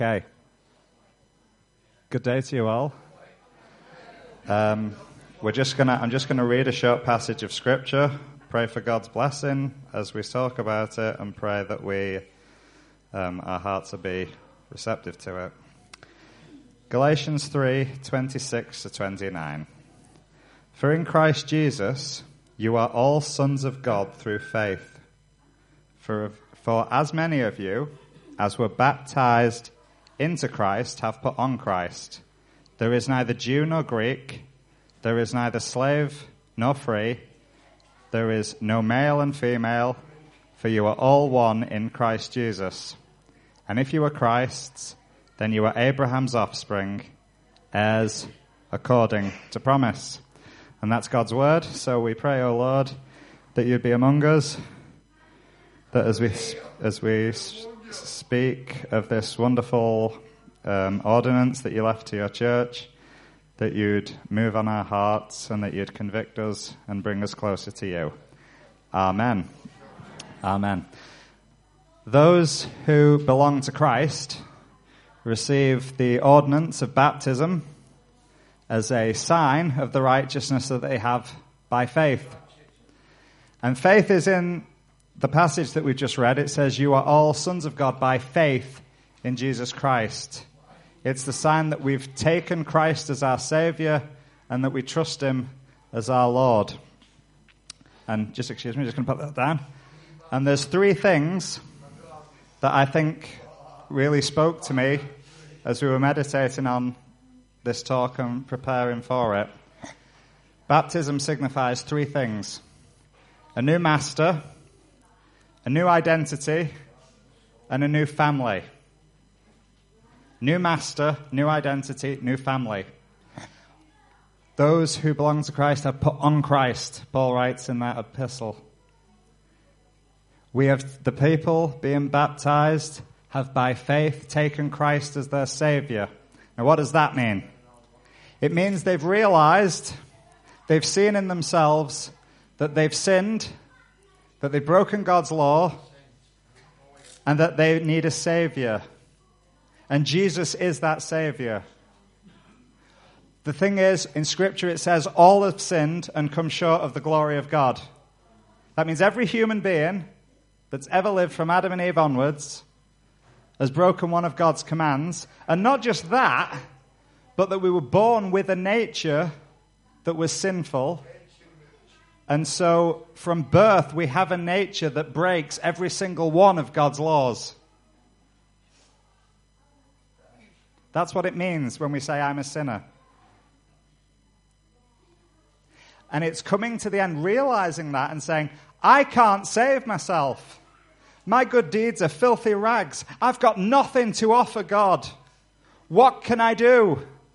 Okay. Good day to you all. I'm just gonna read a short passage of scripture, pray for God's blessing as we talk about it, and pray that our hearts will be receptive to it. Galatians 3:26-29. For in Christ Jesus you are all sons of God through faith. For as many of you as were baptized into Christ have put on Christ. There is neither Jew nor Greek, there is neither slave nor free, there is no male and female, for you are all one in Christ Jesus. And if you are Christ's, then you are Abraham's offspring, heirs according to promise. And that's God's word, so we pray, O Lord, that you'd be among us, that as we speak of this wonderful ordinance that you left to your church, that you'd move on our hearts and that you'd convict us and bring us closer to you. Amen. Amen. Those who belong to Christ receive the ordinance of baptism as a sign of the righteousness that they have by faith. And faith is in the passage that we've just read. It says, you are all sons of God by faith in Jesus Christ. It's the sign that we've taken Christ as our Savior and that we trust him as our Lord. And just going to put that down. And there's three things that I think really spoke to me as we were meditating on this talk and preparing for it. Baptism signifies three things: a new master, a new identity, and a new family. New master, new identity, new family. Those who belong to Christ have put on Christ, Paul writes in that epistle. We have the people being baptized have by faith taken Christ as their Savior. Now what does that mean? It means they've realized, they've seen in themselves that they've sinned, that they've broken God's law, and that they need a Savior. And Jesus is that Savior. The thing is, in Scripture it says, all have sinned and come short of the glory of God. That means every human being that's ever lived from Adam and Eve onwards has broken one of God's commands. And not just that, but that we were born with a nature that was sinful. And so, from birth, we have a nature that breaks every single one of God's laws. That's what it means when we say, I'm a sinner. And it's coming to the end, realizing that and saying, I can't save myself. My good deeds are filthy rags. I've got nothing to offer God. What can I do?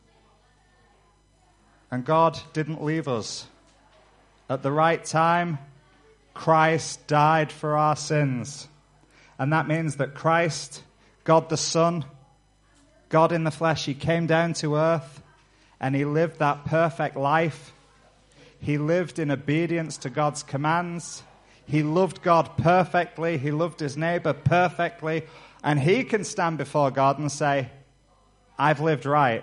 And God didn't leave us. At the right time, Christ died for our sins. And that means that Christ, God the Son, God in the flesh, he came down to earth and he lived that perfect life. He lived in obedience to God's commands. He loved God perfectly. He loved his neighbor perfectly. And he can stand before God and say, I've lived right.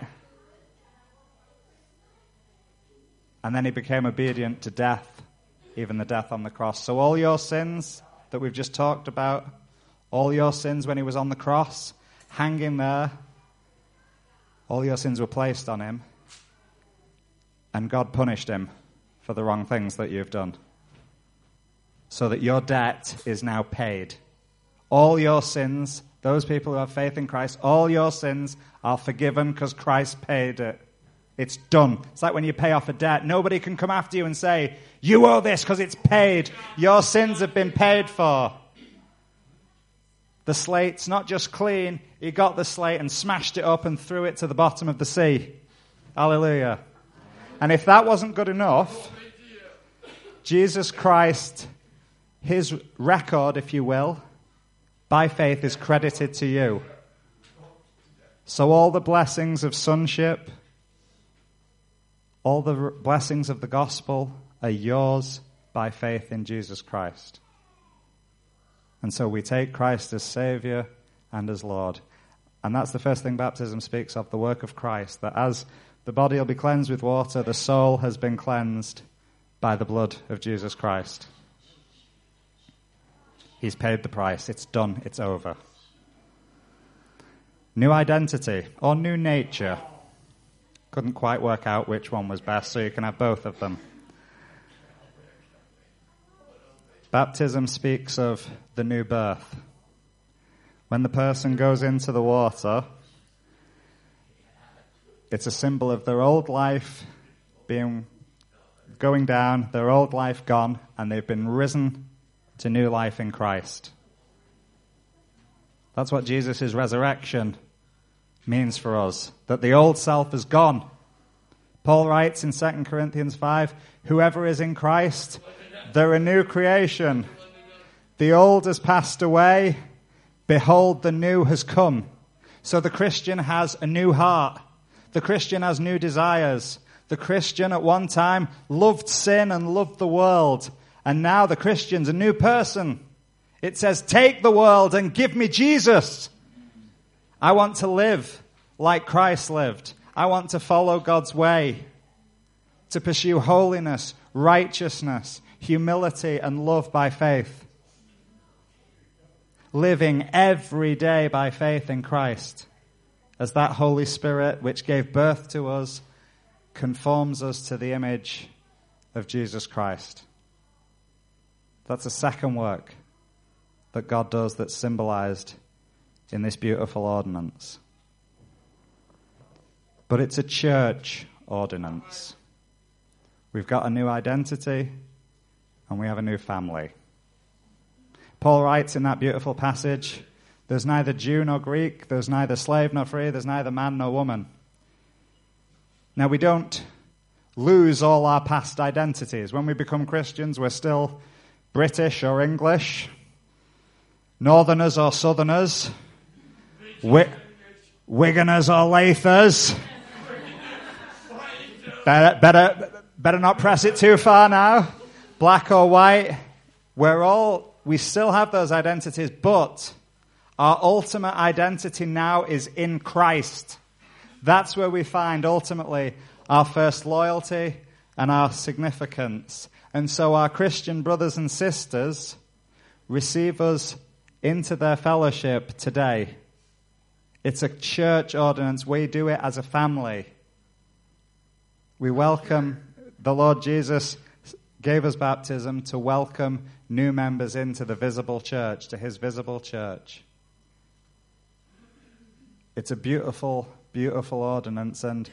And then he became obedient to death, even the death on the cross. So all your sins that we've just talked about, all your sins when he was on the cross, hanging there, all your sins were placed on him. And God punished him for the wrong things that you've done. So that your debt is now paid. All your sins, those people who have faith in Christ, all your sins are forgiven because Christ paid it. It's done. It's like when you pay off a debt. Nobody can come after you and say, you owe this because it's paid. Your sins have been paid for. The slate's not just clean. He got the slate and smashed it up and threw it to the bottom of the sea. Hallelujah. And if that wasn't good enough, Jesus Christ, his record, if you will, by faith is credited to you. So all the blessings of sonship, all the blessings of the gospel are yours by faith in Jesus Christ. And so we take Christ as Savior and as Lord. And that's the first thing baptism speaks of, the work of Christ, that as the body will be cleansed with water, the soul has been cleansed by the blood of Jesus Christ. He's paid the price. It's done. It's over. New identity or new nature. Couldn't quite work out which one was best, so you can have both of them. Baptism speaks of the new birth. When the person goes into the water, it's a symbol of their old life going down, their old life gone, and they've been risen to new life in Christ. That's what Jesus' resurrection means for us, that the old self is gone. Paul writes in 2 Corinthians 5, whoever is in Christ, they're a new creation. The old has passed away. Behold, the new has come. So the Christian has a new heart. The Christian has new desires. The Christian at one time loved sin and loved the world. And now the Christian's a new person. It says, take the world and give me Jesus. I want to live like Christ lived. I want to follow God's way, to pursue holiness, righteousness, humility, and love by faith. Living every day by faith in Christ, as that Holy Spirit, which gave birth to us, conforms us to the image of Jesus Christ. That's a second work that God does that's symbolized in this beautiful ordinance. But it's a church ordinance. We've got a new identity and we have a new family. Paul writes in that beautiful passage, there's neither Jew nor Greek, there's neither slave nor free, there's neither man nor woman. Now, we don't lose all our past identities. When we become Christians, we're still British or English, Northerners or Southerners, Wiganers or Lathers. Better not press it too far now. Black or white. We still have those identities, but our ultimate identity now is in Christ. That's where we find ultimately our first loyalty and our significance. And so our Christian brothers and sisters receive us into their fellowship today. It's a church ordinance. We do it as a family. We welcome, the Lord Jesus gave us baptism to welcome new members into the visible church, to his visible church. It's a beautiful, beautiful ordinance, and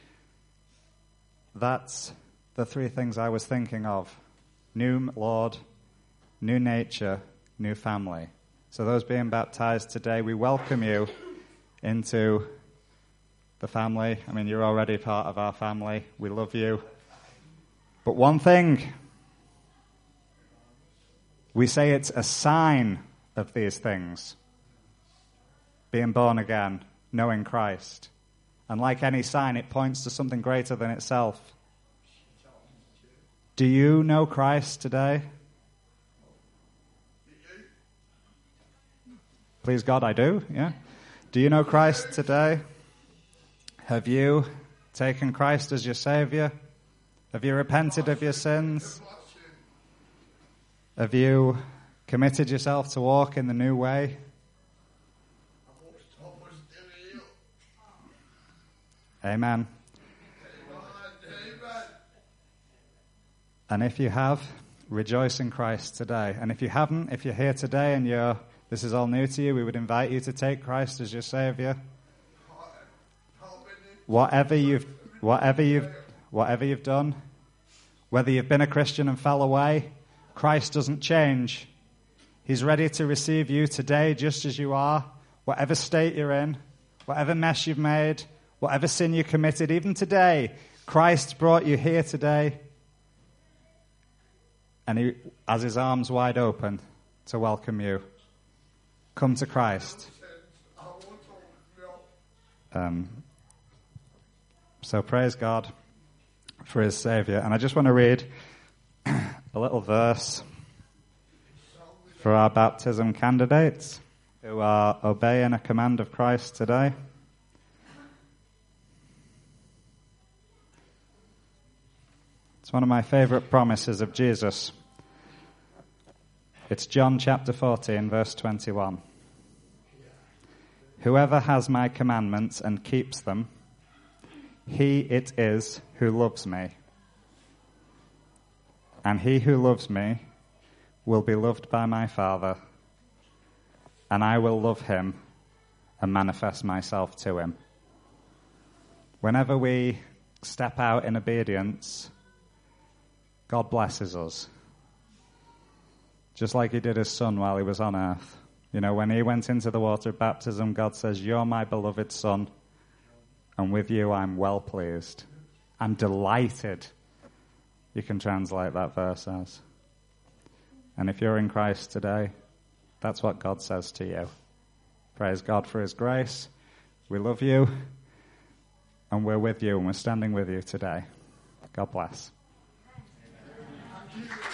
that's the three things I was thinking of. New Lord, new nature, new family. So those being baptized today, we welcome you into the family. I mean, you're already part of our family. We love you. But one thing, we say it's a sign of these things. Being born again, knowing Christ. And like any sign, it points to something greater than itself. Do you know Christ today? Please God, I do, yeah. Do you know Christ today? Have you taken Christ as your Savior? Have you repented of your sins? Have you committed yourself to walk in the new way? Amen. And if you have, rejoice in Christ today. And if you haven't, if you're here today and this is all new to you, we would invite you to take Christ as your Savior. Whatever you've done, whether you've been a Christian and fell away, Christ doesn't change. He's ready to receive you today just as you are, whatever state you're in, whatever mess you've made, whatever sin you committed, even today, Christ brought you here today, and he has his arms wide open to welcome you. Come to Christ. So praise God for his Savior. And I just want to read a little verse for our baptism candidates. who are obeying a command of Christ today? It's one of my favorite promises of Jesus. It's John chapter 14, verse 21. Whoever has my commandments and keeps them, he it is who loves me. And he who loves me will be loved by my Father, and I will love him and manifest myself to him. Whenever we step out in obedience, God blesses us. Just like he did his son while he was on earth. You know, when he went into the water of baptism, God says, "You're my beloved son, and with you I'm well pleased. I'm delighted." You can translate that verse as. And if you're in Christ today, that's what God says to you. Praise God for his grace. We love you, and we're with you, and we're standing with you today. God bless.